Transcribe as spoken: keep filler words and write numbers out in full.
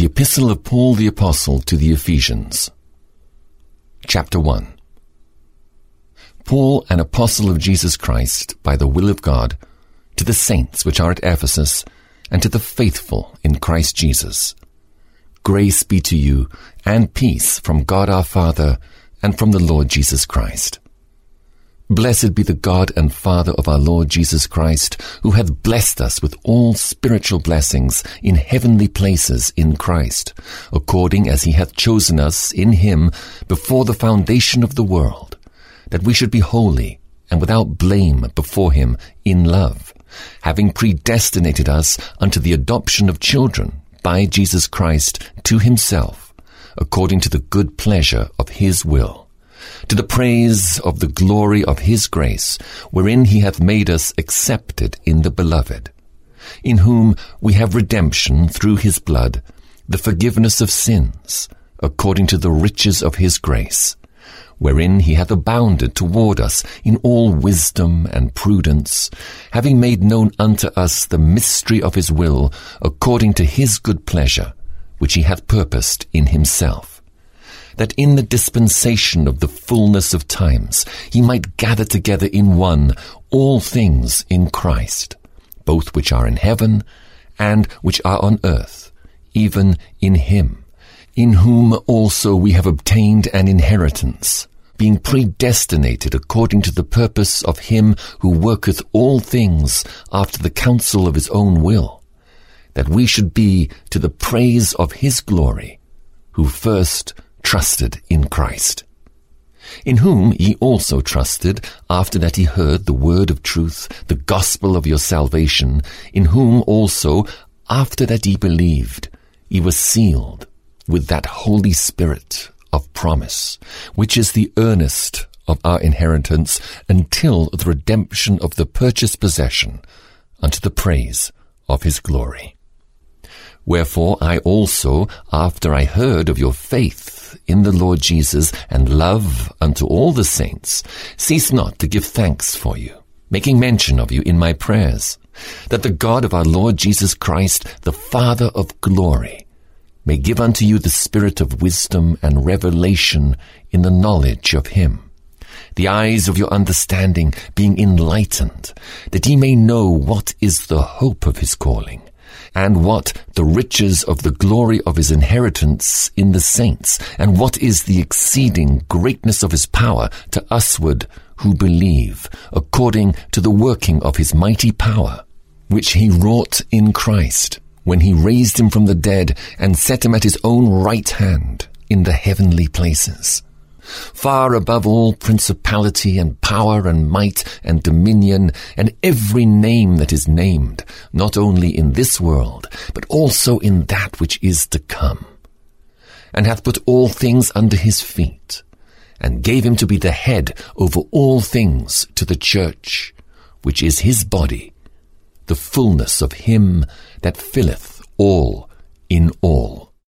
The Epistle of Paul the Apostle to the Ephesians. Chapter one. Paul, an apostle of Jesus Christ, by the will of God, to the saints which are at Ephesus, and to the faithful in Christ Jesus. Grace be to you, and peace from God our Father, and from the Lord Jesus Christ. Blessed be the God and Father of our Lord Jesus Christ, who hath blessed us with all spiritual blessings in heavenly places in Christ, according as he hath chosen us in him before the foundation of the world, that we should be holy and without blame before him in love, having predestinated us unto the adoption of children by Jesus Christ to himself, according to the good pleasure of his will, to the praise of the glory of his grace, wherein he hath made us accepted in the Beloved, in whom we have redemption through his blood, the forgiveness of sins, according to the riches of his grace, wherein he hath abounded toward us in all wisdom and prudence, having made known unto us the mystery of his will, according to his good pleasure, which he hath purposed in himself, that in the dispensation of the fullness of times he might gather together in one all things in Christ, both which are in heaven and which are on earth, even in him, in whom also we have obtained an inheritance, being predestinated according to the purpose of him who worketh all things after the counsel of his own will, that we should be to the praise of his glory, who first trusted in Christ, in whom ye also trusted, after that ye heard the word of truth, the gospel of your salvation, in whom also, after that ye believed, ye were sealed with that Holy Spirit of promise, which is the earnest of our inheritance until the redemption of the purchased possession, unto the praise of his glory. Wherefore I also, after I heard of your faith in the Lord Jesus and love unto all the saints, cease not to give thanks for you, making mention of you in my prayers, that the God of our Lord Jesus Christ, the Father of glory, may give unto you the spirit of wisdom and revelation in the knowledge of him, the eyes of your understanding being enlightened, that ye may know what is the hope of his calling, and what the riches of the glory of his inheritance in the saints, and what is the exceeding greatness of his power to usward who believe, according to the working of his mighty power, which he wrought in Christ, when he raised him from the dead and set him at his own right hand in the heavenly places, far above all principality and power and might and dominion and every name that is named, not only in this world, but also in that which is to come, and hath put all things under his feet, and gave him to be the head over all things to the church, which is his body, the fullness of him that filleth all in all.